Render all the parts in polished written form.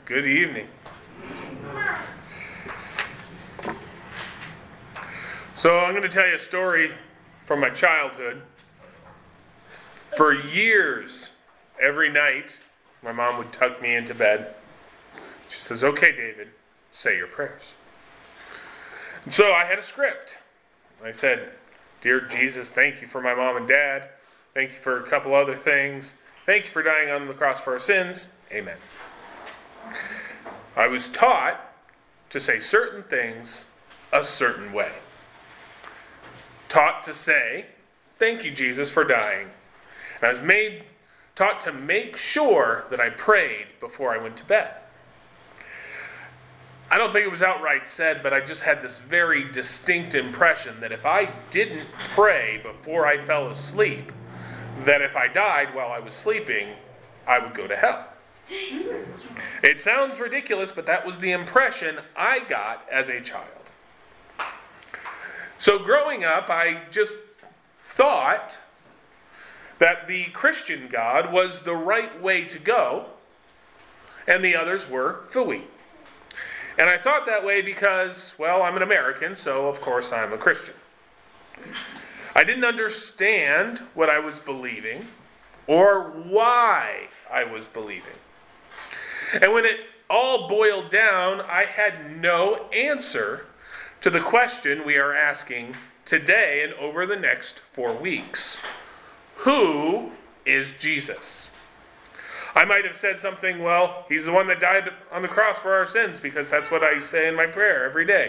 Good evening. So I'm going to tell you a story from my childhood. For years, every night, my mom would tuck me into bed. She says, "Okay, David, say your prayers." And so I had a script. I said, "Dear Jesus, thank you for my mom and dad. Thank you for a couple other things. Thank you for dying on the cross for our sins. Amen." I was taught to say certain things a certain way. Taught to say, "Thank you, Jesus, for dying." And I was taught to make sure that I prayed before I went to bed. I don't think it was outright said, but I just had this very distinct impression that if I didn't pray before I fell asleep, that if I died while I was sleeping, I would go to hell. It sounds ridiculous, but that was the impression I got as a child. So growing up, I just thought that the Christian God was the right way to go, and the others were phooey. And I thought that way because, well, I'm an American, so of course I'm a Christian. I didn't understand what I was believing or why I was believing. And when it all boiled down, I had no answer to the question we are asking today and over the next 4 weeks. Who is Jesus? I might have said something, well, he's the one that died on the cross for our sins, because that's what I say in my prayer every day.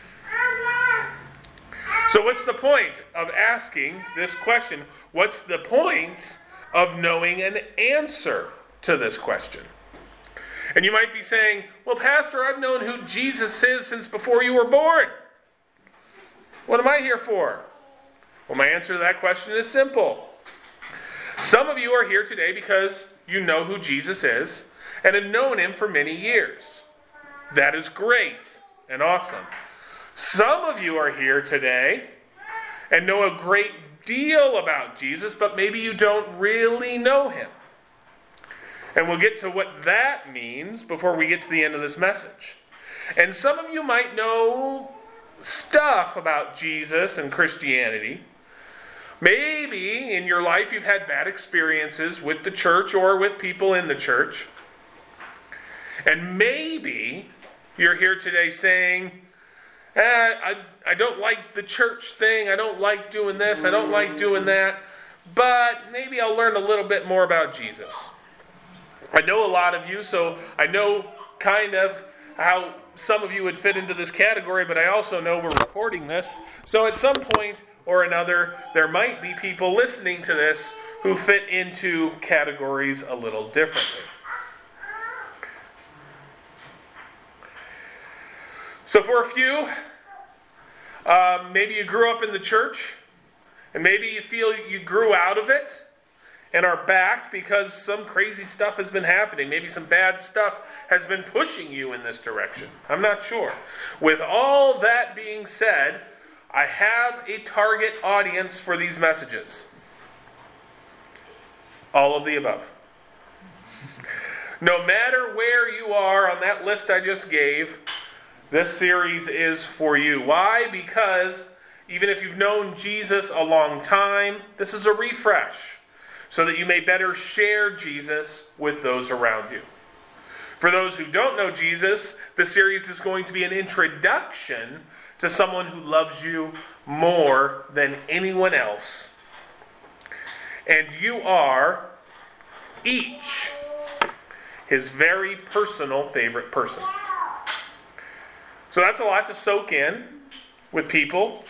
So what's the point of asking this question? What's the point of knowing an answer to this question? And you might be saying, well, Pastor, I've known who Jesus is since before you were born. What am I here for? Well, my answer to that question is simple. Some of you are here today because you know who Jesus is and have known him for many years. That is great and awesome. Some of you are here today and know a great deal about Jesus, but maybe you don't really know him. And we'll get to what that means before we get to the end of this message. And some of you might know stuff about Jesus and Christianity. Maybe in your life you've had bad experiences with the church or with people in the church. And maybe you're here today saying, I don't like the church thing, I don't like doing this, I don't like doing that, but maybe I'll learn a little bit more about Jesus. I know a lot of you, so I know kind of how some of you would fit into this category, but I also know we're recording this. So at some point or another, there might be people listening to this who fit into categories a little differently. So for a few, maybe you grew up in the church, and maybe you feel you grew out of it, and are back because some crazy stuff has been happening. Maybe some bad stuff has been pushing you in this direction. I'm not sure. With all that being said, I have a target audience for these messages. All of the above. No matter where you are on that list I just gave, this series is for you. Why? Because even if you've known Jesus a long time, this is a refresh, so that you may better share Jesus with those around you. For those who don't know Jesus, the series is going to be an introduction to someone who loves you more than anyone else. And you are each his very personal favorite person. So that's a lot to soak in with people.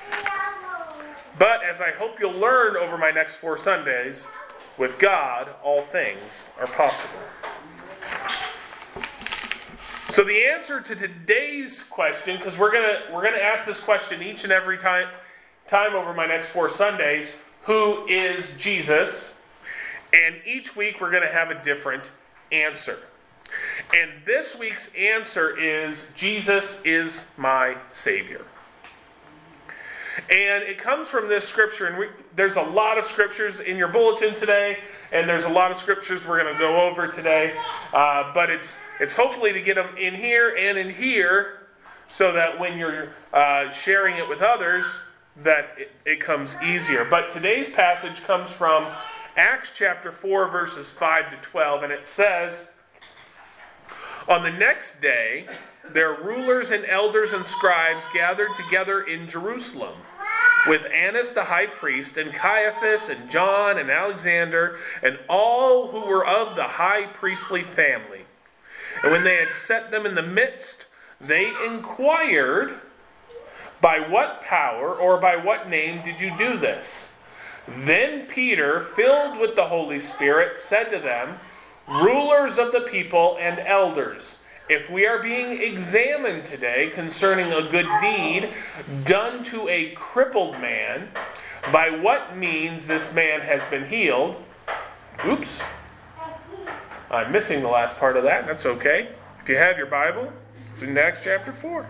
But as I hope you'll learn over my next 4 Sundays, with God, all things are possible. So the answer to today's question, because we're gonna ask this question each and every time over my next 4 Sundays, who is Jesus? And each week we're going to have a different answer. And this week's answer is, Jesus is my Savior. And it comes from this scripture, and there's a lot of scriptures in your bulletin today, and there's a lot of scriptures we're going to go over today, but it's hopefully to get them in here and in here, so that when you're sharing it with others, that it comes easier. But today's passage comes from Acts chapter 4, verses 5 to 12, and it says, "On the next day, their rulers and elders and scribes gathered together in Jerusalem, with Annas the high priest, and Caiaphas, and John, and Alexander, and all who were of the high priestly family. And when they had set them in the midst, they inquired, 'By what power or by what name did you do this?' Then Peter, filled with the Holy Spirit, said to them, 'Rulers of the people and elders, if we are being examined today concerning a good deed done to a crippled man, by what means this man has been healed,'" Oops. I'm missing the last part of that. That's okay. If you have your Bible, it's in Acts chapter 4.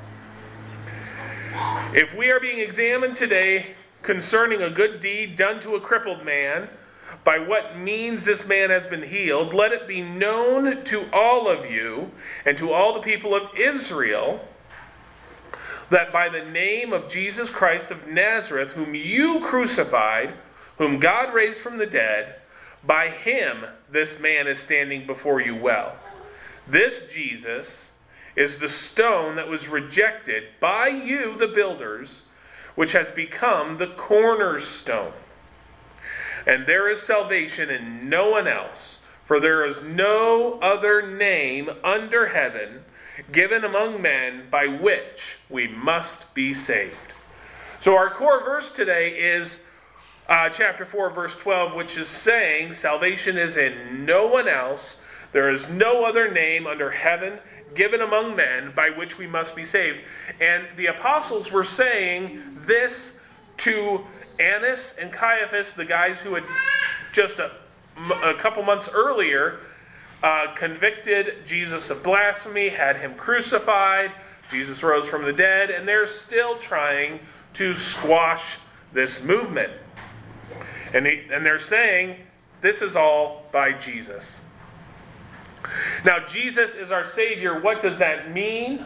"If we are being examined today concerning a good deed done to a crippled man, by what means this man has been healed, let it be known to all of you and to all the people of Israel that by the name of Jesus Christ of Nazareth, whom you crucified, whom God raised from the dead, by him this man is standing before you well. This Jesus is the stone that was rejected by you, the builders, which has become the cornerstone. And there is salvation in no one else, for there is no other name under heaven given among men by which we must be saved." So our core verse today is chapter 4, verse 12, which is saying salvation is in no one else. There is no other name under heaven given among men by which we must be saved. And the apostles were saying this to Annas and Caiaphas, the guys who had just a couple months earlier convicted Jesus of blasphemy, had him crucified. Jesus rose from the dead, and they're still trying to squash this movement. And they're saying this is all by Jesus. Now, Jesus is our Savior. What does that mean?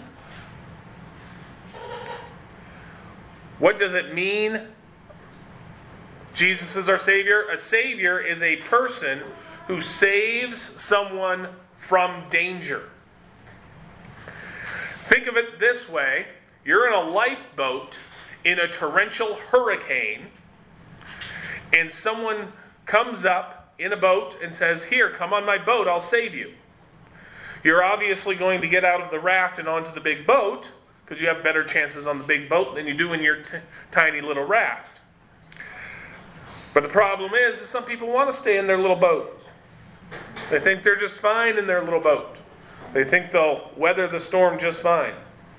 What does it mean? Jesus is our Savior. A Savior is a person who saves someone from danger. Think of it this way. You're in a lifeboat in a torrential hurricane, and someone comes up in a boat and says, "Here, come on my boat, I'll save you." You're obviously going to get out of the raft and onto the big boat, because you have better chances on the big boat than you do in your tiny little raft. But the problem is that some people want to stay in their little boat. They think they're just fine in their little boat. They think they'll weather the storm just fine.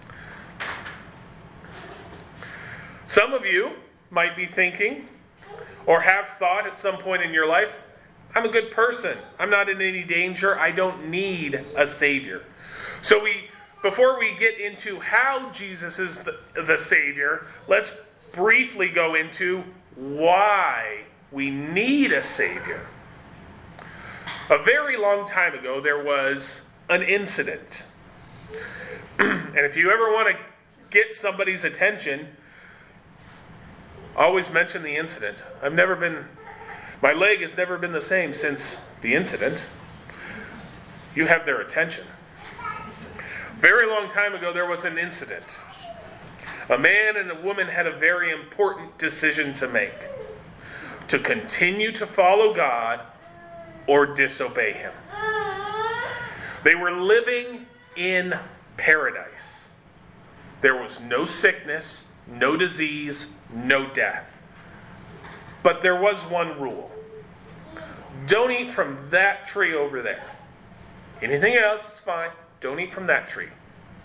Some of you might be thinking, or have thought at some point in your life, I'm a good person. I'm not in any danger. I don't need a Savior. So before we get into how Jesus is the Savior, let's briefly go into why we need a Savior. A very long time ago, there was an incident. And if you ever want to get somebody's attention, always mention the incident. My leg has never been the same since the incident. You have their attention. Very long time ago, there was an incident. A man and a woman had a very important decision to make: to continue to follow God or disobey Him. They were living in paradise. There was no sickness, no disease, no death. But there was one rule. Don't eat from that tree over there. Anything else is fine. Don't eat from that tree.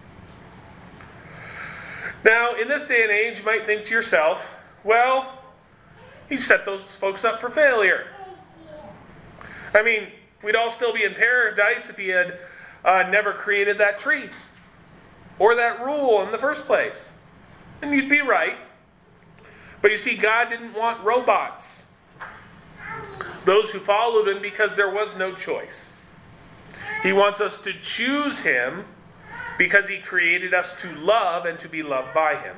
Now, in this day and age, you might think to yourself, well, he set those folks up for failure. I mean, we'd all still be in paradise if he had never created that tree or that rule in the first place. And you'd be right. But you see, God didn't want robots. those who followed him because there was no choice. He wants us to choose him because he created us to love and to be loved by him.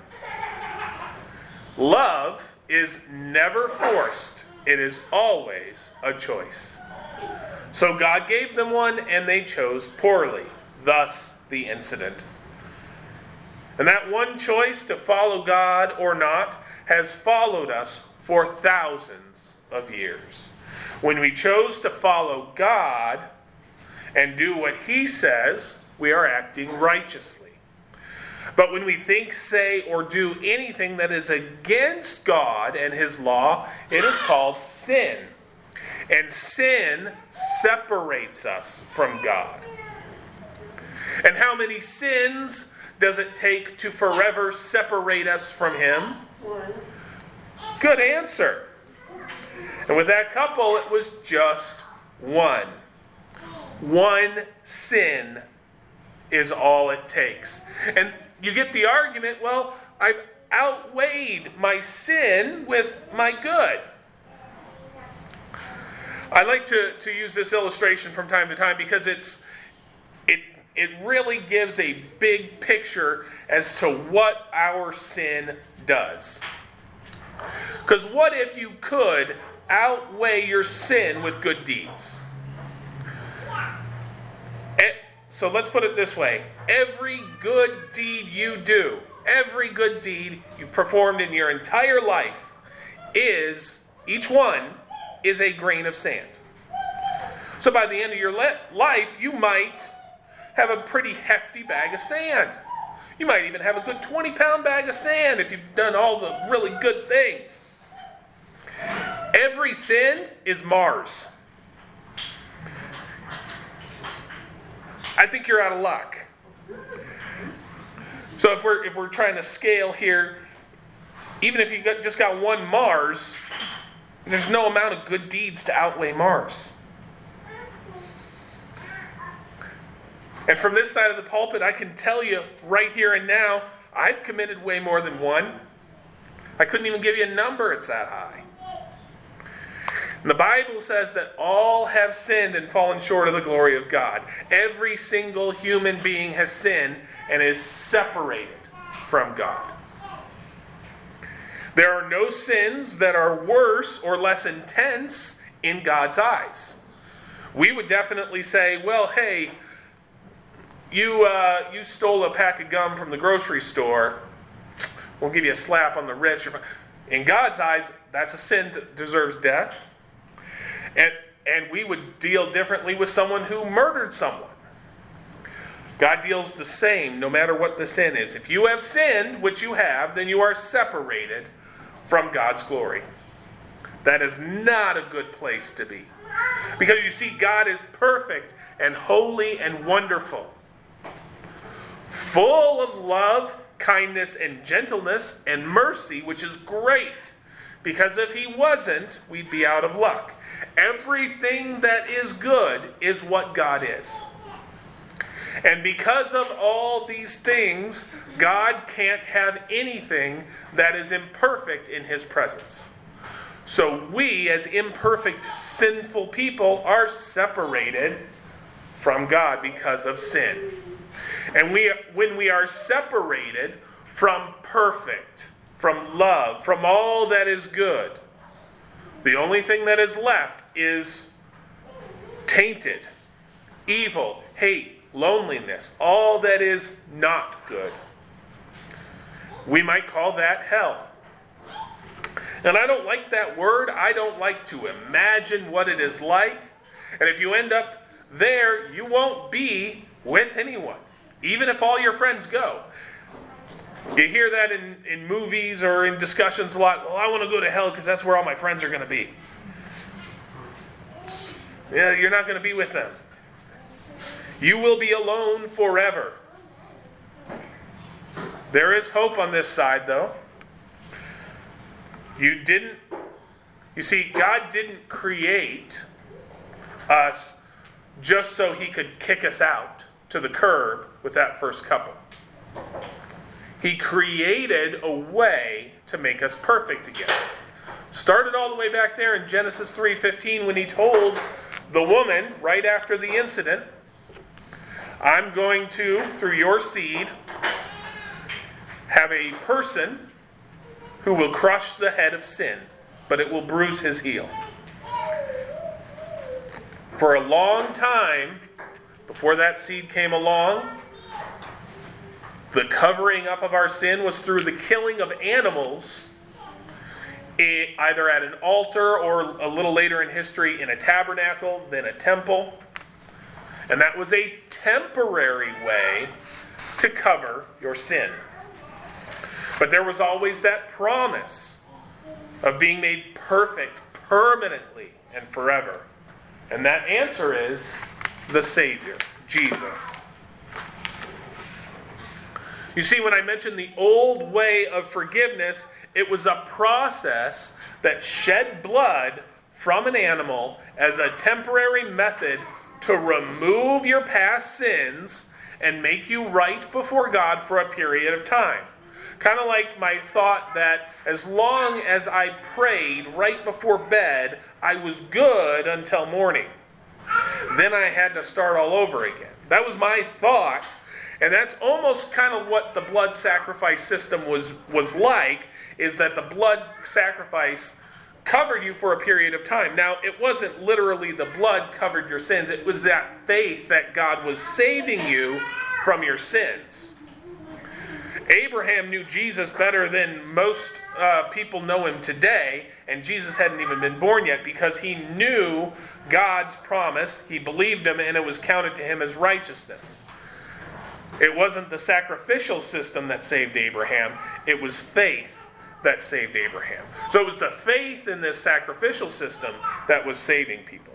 Love is never forced. It is always a choice. So God gave them one and they chose poorly. Thus the incident. And that one choice to follow God or not has followed us for thousands of years. When we chose to follow God and do what he says, we are acting righteously. But when we think, say, or do anything that is against God and his law, it is called sin. And sin separates us from God. And how many sins does it take to forever separate us from him? One. Good answer. And with that couple, it was just one. One sin is all it takes. And you get the argument, well, I've outweighed my sin with my good. I like to use this illustration from time to time because it really gives a big picture as to what our sin does. Because what if you could outweigh your sin with good deeds? So let's put it this way. Every good deed you do, every good deed you've performed in your entire life each one is a grain of sand. So by the end of your life, you might have a pretty hefty bag of sand. You might even have a good 20-pound bag of sand if you've done all the really good things. Every sin is Mars. I think you're out of luck. So if we're trying to scale here, even if you just got one Mars, there's no amount of good deeds to outweigh Mars. And from this side of the pulpit, I can tell you right here and now, I've committed way more than one. I couldn't even give you a number, it's that high. And the Bible says that all have sinned and fallen short of the glory of God. Every single human being has sinned and is separated from God. There are no sins that are worse or less intense in God's eyes. We would definitely say, well, hey, you stole a pack of gum from the grocery store. We'll give you a slap on the wrist. In God's eyes, that's a sin that deserves death. And we would deal differently with someone who murdered someone. God deals the same no matter what the sin is. If you have sinned, which you have, then you are separated from God's glory. That is not a good place to be. Because you see, God is perfect and holy and wonderful. Full of love, kindness, and gentleness, and mercy, which is great. Because if he wasn't, we'd be out of luck. Everything that is good is what God is. And because of all these things, God can't have anything that is imperfect in his presence. So we, as imperfect, sinful people, are separated from God because of sin. And when we are separated from perfect, from love, from all that is good, the only thing that is left is tainted, evil, hate, loneliness, all that is not good. We might call that hell. And I don't like that word. I don't like to imagine what it is like. And if you end up there, you won't be with anyone, even if all your friends go. You hear that in movies or in discussions a lot. Well, I want to go to hell because that's where all my friends are going to be. Yeah, you're not going to be with them. You will be alone forever. There is hope on this side, though. You see, God didn't create us just so he could kick us out to the curb with that first couple. He created a way to make us perfect again. Started all the way back there in Genesis 3:15 when he told the woman right after the incident, I'm going to, through your seed, have a person who will crush the head of sin, but it will bruise his heel. For a long time, before that seed came along, the covering up of our sin was through the killing of animals, either at an altar or a little later in history in a tabernacle, then a temple. And that was a temporary way to cover your sin. But there was always that promise of being made perfect permanently and forever. And that answer is the Savior, Jesus. You see, when I mentioned the old way of forgiveness, it was a process that shed blood from an animal as a temporary method to remove your past sins and make you right before God for a period of time. Kind of like my thought that as long as I prayed right before bed, I was good until morning. Then I had to start all over again. That was my thought, and that's almost kind of what the blood sacrifice system was like, is that the blood sacrifice covered you for a period of time. Now, it wasn't literally the blood covered your sins. It was that faith that God was saving you from your sins. Abraham knew Jesus better than most people know him today, and Jesus hadn't even been born yet because he knew God's promise. He believed him, and it was counted to him as righteousness. It wasn't the sacrificial system that saved Abraham. It was faith that saved Abraham. So it was the faith in this sacrificial system that was saving people.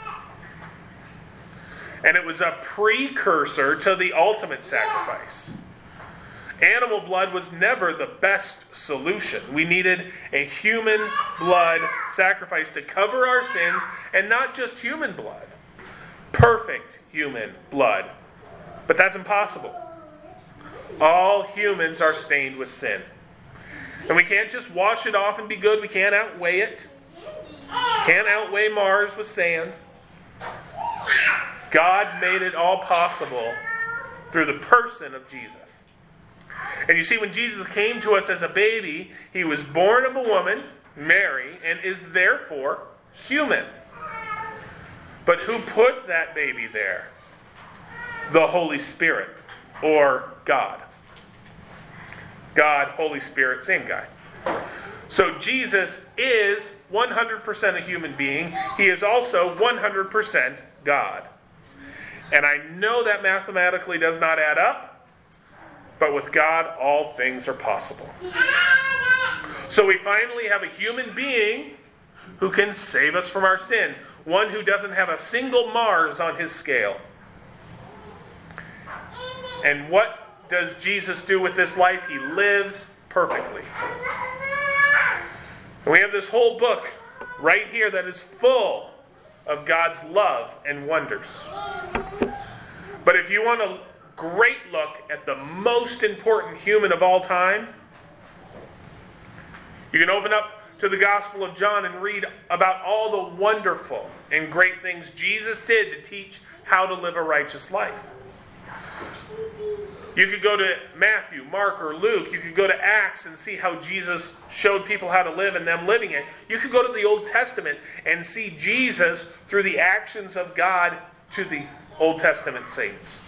And it was a precursor to the ultimate sacrifice. Animal blood was never the best solution. We needed a human blood sacrifice to cover our sins, and not just human blood. Perfect human blood. But that's impossible. All humans are stained with sin. And we can't just wash it off and be good. We can't outweigh it. Can't outweigh Mars with sand. God made it all possible through the person of Jesus. And you see, when Jesus came to us as a baby, he was born of a woman, Mary, and is therefore human. But who put that baby there? The Holy Spirit, or God. God, Holy Spirit, same guy. So Jesus is 100% a human being. He is also 100% God. And I know that mathematically does not add up, but with God, all things are possible. So we finally have a human being who can save us from our sin. One who doesn't have a single Mars on his scale. And what does Jesus do with this life? He lives perfectly. And we have this whole book right here that is full of God's love and wonders. But if you want a great look at the most important human of all time, you can open up to the Gospel of John and read about all the wonderful and great things Jesus did to teach how to live a righteous life. You could go to Matthew, Mark, or Luke. You could go to Acts and see how Jesus showed people how to live and them living it. You could go to the Old Testament and see Jesus through the actions of God to the Old Testament saints.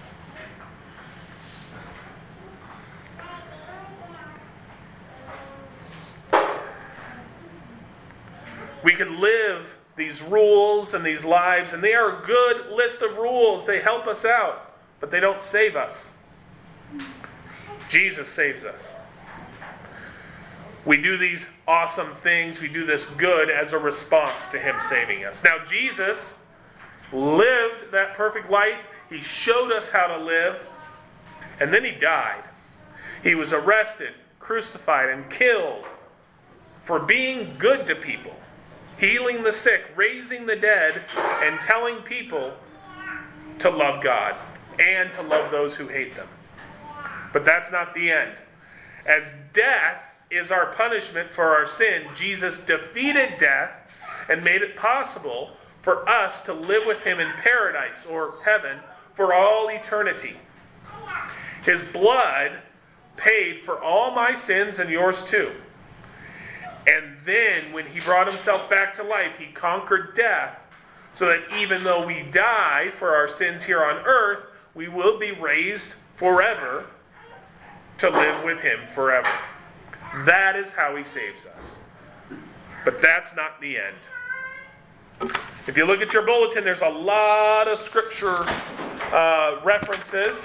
We can live these rules and these lives, and they are a good list of rules. They help us out, but they don't save us. Jesus saves us. We do these awesome things, we do this good as a response to him saving us. Now, Jesus lived that perfect life. He showed us how to live, and then he died. He was arrested, crucified, and killed for being good to people. Healing the sick, raising the dead, and telling people to love God and to love those who hate them. But that's not the end. As death is our punishment for our sin, Jesus defeated death and made it possible for us to live with him in paradise or heaven for all eternity. His blood paid for all my sins and yours too. And then when he brought himself back to life, he conquered death so that even though we die for our sins here on earth, we will be raised forever to live with him forever. That is how he saves us. But that's not the end. If you look at your bulletin, there's a lot of scripture references.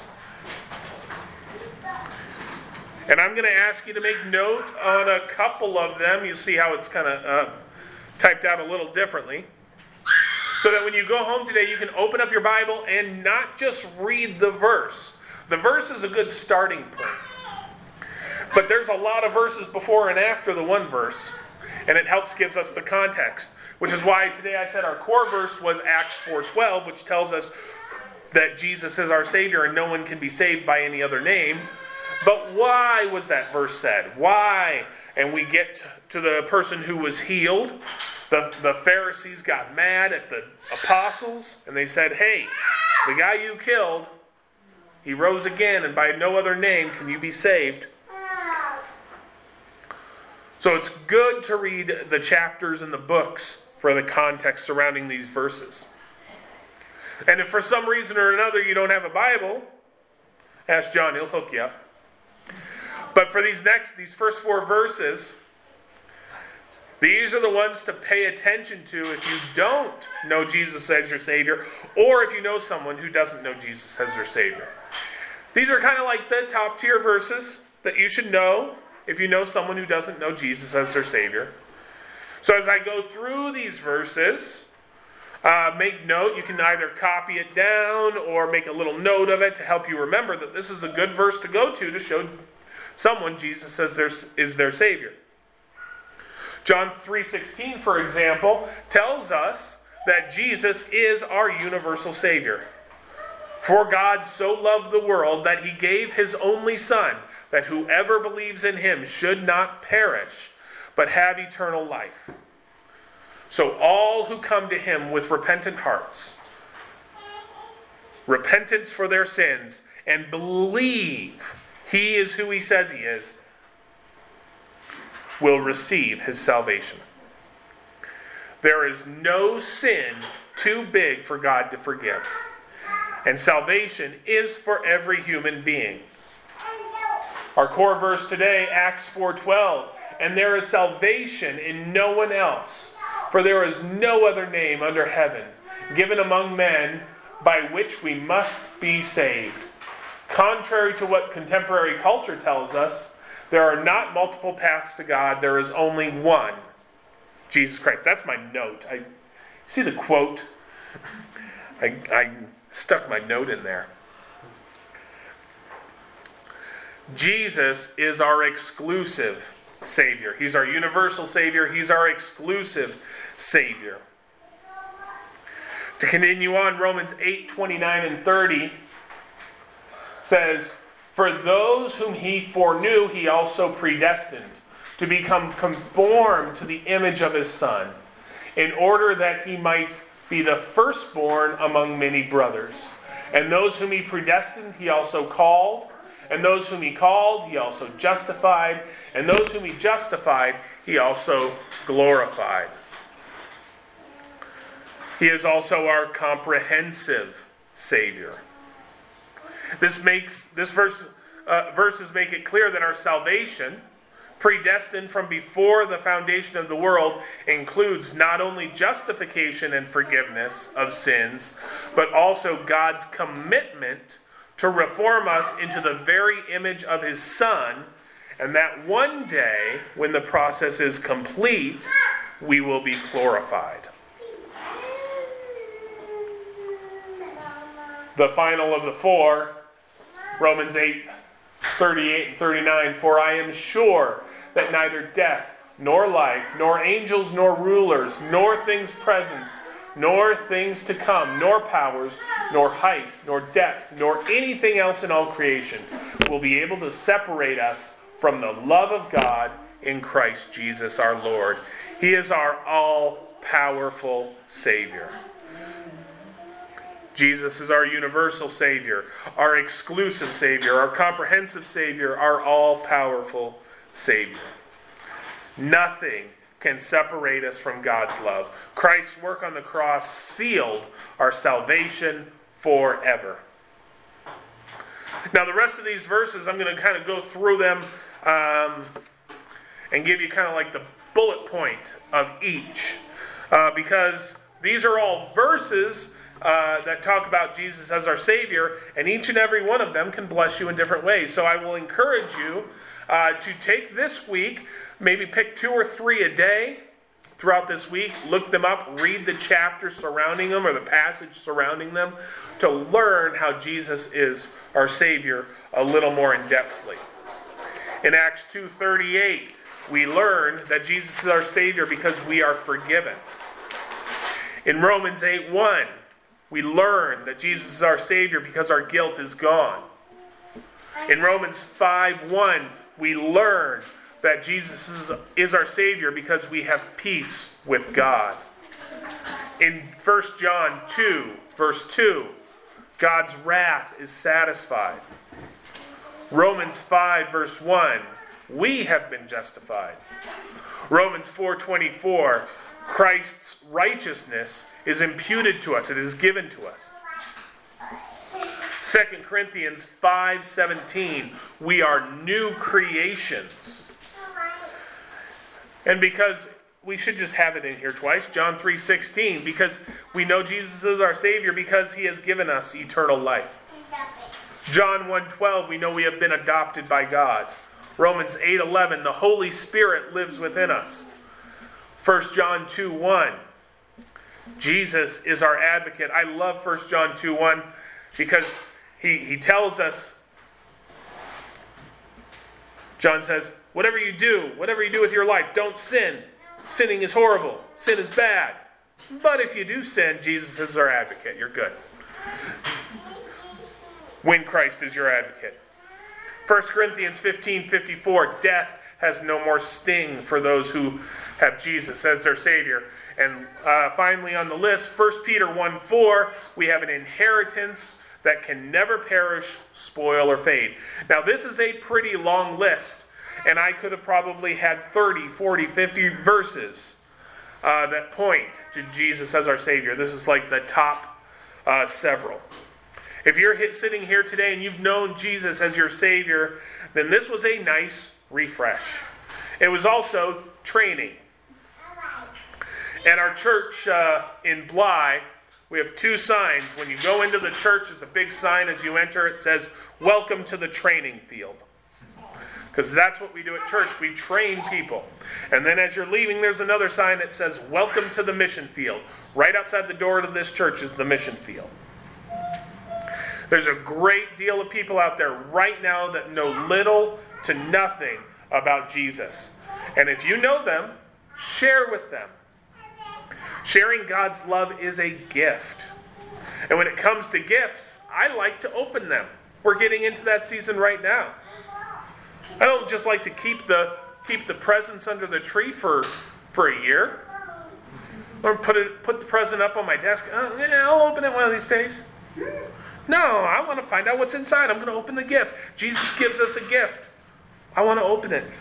And I'm going to ask you to make note on a couple of them. You'll see how it's kind of typed out a little differently. So that when you go home today, you can open up your Bible and not just read the verse. The verse is a good starting point. But there's a lot of verses before and after the one verse. And it gives us the context. Which is why today I said our core verse was Acts 4:12, which tells us that Jesus is our Savior and no one can be saved by any other name. But why was that verse said? Why? And we get to the person who was healed. The Pharisees got mad at the apostles, and they said, hey, the guy you killed, he rose again, and by no other name can you be saved. So it's good to read the chapters and the books for the context surrounding these verses. And if for some reason or another you don't have a Bible, ask John, he'll hook you up. But for these first 4 verses, these are the ones to pay attention to if you don't know Jesus as your Savior, or if you know someone who doesn't know Jesus as their Savior. These are kind of like the top tier verses that you should know if you know someone who doesn't know Jesus as their Savior. So as I go through these verses, make note. You can either copy it down or make a little note of it to help you remember that this is a good verse to go to show someone Jesus is their Savior. John 3:16, for example, tells us that Jesus is our universal Savior. For God so loved the world that he gave his only Son, that whoever believes in him should not perish, but have eternal life. So all who come to him with repentant hearts, repentance for their sins, and believe he is who he says he is, will receive his salvation. There is no sin too big for God to forgive. And salvation is for every human being. Our core verse today, Acts 4:12, and there is salvation in no one else, for there is no other name under heaven given among men by which we must be saved. Contrary to what contemporary culture tells us, there are not multiple paths to God. There is only one, Jesus Christ. That's my note. See the quote? I stuck my note in there. Jesus is our exclusive Savior. He's our universal Savior. He's our exclusive Savior. To continue on, Romans 8:29 and 30 says, for those whom he foreknew, he also predestined to become conformed to the image of his Son, in order that he might be the firstborn among many brothers. And those whom he predestined, he also called. And those whom he called, he also justified. And those whom he justified, he also glorified. He is also our comprehensive Savior. Verses make it clear that our salvation, predestined from before the foundation of the world, includes not only justification and forgiveness of sins, but also God's commitment to reform us into the very image of his Son, and that one day, when the process is complete, we will be glorified. The final of the 4, Romans 8:38 and 39, for I am sure that neither death, nor life, nor angels, nor rulers, nor things present, nor things to come, nor powers, nor height, nor depth, nor anything else in all creation will be able to separate us from the love of God in Christ Jesus our Lord. He is our all-powerful Savior. Jesus is our universal Savior, our exclusive Savior, our comprehensive Savior, our all-powerful Savior. Nothing can separate us from God's love. Christ's work on the cross sealed our salvation forever. Now, the rest of these verses, I'm going to kind of go through them and give you kind of like the bullet point of each. Because these are all verses that talk about Jesus as our Savior, and each and every one of them can bless you in different ways. So I will encourage you to take this week, maybe pick 2 or 3 a day throughout this week, look them up, read the chapter surrounding them or the passage surrounding them to learn how Jesus is our Savior a little more in-depthly. In Acts 2:38, we learn that Jesus is our Savior because we are forgiven. In Romans 8:1, we learn that Jesus is our Savior because our guilt is gone. In Romans 5:1, we learn that Jesus is our Savior because we have peace with God. In 1 John 2, verse 2, God's wrath is satisfied. Romans 5, verse 1, we have been justified. Romans 4:24, Christ's righteousness is imputed to us. It is given to us. 2 Corinthians 5:17, we are new creations. And because we should just have it in here twice, John 3:16, because we know Jesus is our Savior because he has given us eternal life. John 1:12, we know we have been adopted by God. Romans 8:11, the Holy Spirit lives within us. 1 John 2:1, Jesus is our advocate. I love 1 John 2:1 because he tells us, John says, whatever you do with your life, don't sin. Sinning is horrible. Sin is bad. But if you do sin, Jesus is our advocate. You're good. When Christ is your advocate. 1 Corinthians 15:54, death has no more sting for those who have Jesus as their Savior. And finally on the list, 1 Peter 1:4, we have an inheritance that can never perish, spoil, or fade. Now this is a pretty long list, and I could have probably had 30, 40, 50 verses that point to Jesus as our Savior. This is like the top several. If you're sitting here today and you've known Jesus as your Savior, then this was a nice refresh. It was also training. At our church in Bly, we have 2 signs. When you go into the church, there's a big sign as you enter. It says, "Welcome to the training field." Because that's what we do at church. We train people. And then as you're leaving, there's another sign that says, "Welcome to the mission field." Right outside the door to this church is the mission field. There's a great deal of people out there right now that know little to nothing about Jesus. And if you know them, share with them. Sharing God's love is a gift. And when it comes to gifts, I like to open them. We're getting into that season right now. I don't just like to keep the presents under the tree for a year. Or put the present up on my desk. Yeah, I'll open it one of these days. No, I want to find out what's inside. I'm going to open the gift. Jesus gives us a gift. I want to open it.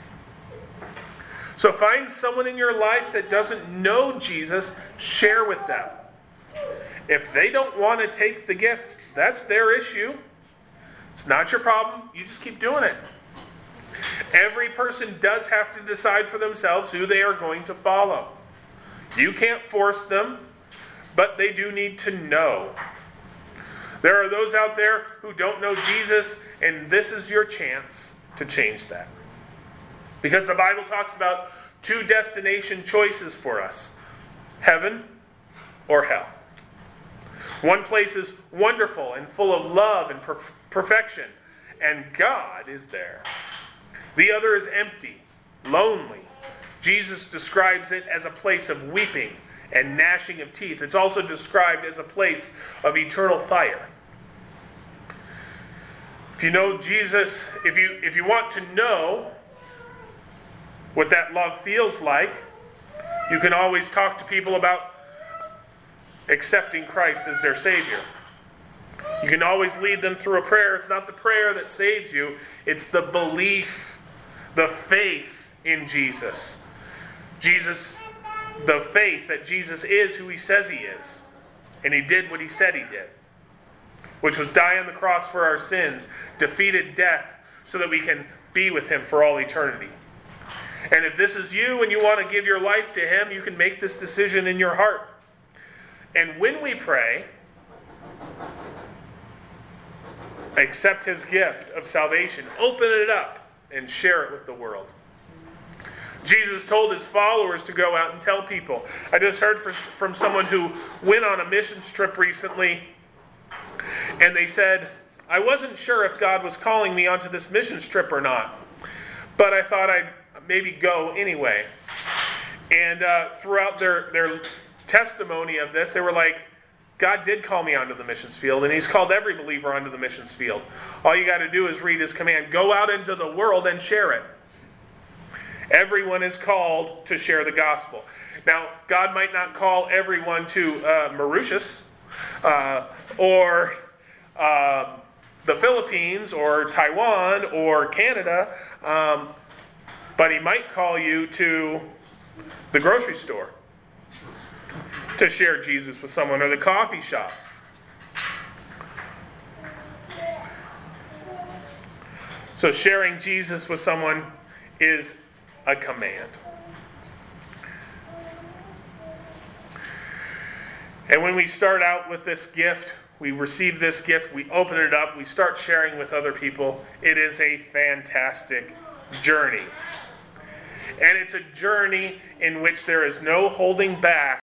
So find someone in your life that doesn't know Jesus, share with them. If they don't want to take the gift, that's their issue. It's not your problem. You just keep doing it. Every person does have to decide for themselves who they are going to follow. You can't force them, but they do need to know. There are those out there who don't know Jesus, and this is your chance to change that. Because the Bible talks about 2 destination choices for us. Heaven or hell. One place is wonderful and full of love and perfection, and God is there. The other is empty, lonely. Jesus describes it as a place of weeping and gnashing of teeth. It's also described as a place of eternal fire. If you know Jesus, if you want to know what that love feels like, you can always talk to people about accepting Christ as their Savior. You can always lead them through a prayer. It's not the prayer that saves you, it's the belief, the faith in Jesus. The faith that Jesus is who he says he is. And he did what he said he did, which was die on the cross for our sins, defeated death, so that we can be with him for all eternity. And if this is you and you want to give your life to him, you can make this decision in your heart. And when we pray, accept his gift of salvation, open it up, and share it with the world. Jesus told his followers to go out and tell people. I just heard from someone who went on a missions trip recently, and they said, I wasn't sure if God was calling me onto this missions trip or not, but I thought I'd maybe go anyway. And throughout their testimony of this, they were like, God did call me onto the missions field, and he's called every believer onto the missions field. All you got to do is read his command. Go out into the world and share it. Everyone is called to share the gospel. Now, God might not call everyone to Mauritius or the Philippines or Taiwan or Canada, but he might call you to the grocery store to share Jesus with someone, or the coffee shop. So sharing Jesus with someone is a command. And when we start out with this gift, we receive this gift, we open it up, we start sharing with other people. It is a fantastic journey. And it's a journey in which there is no holding back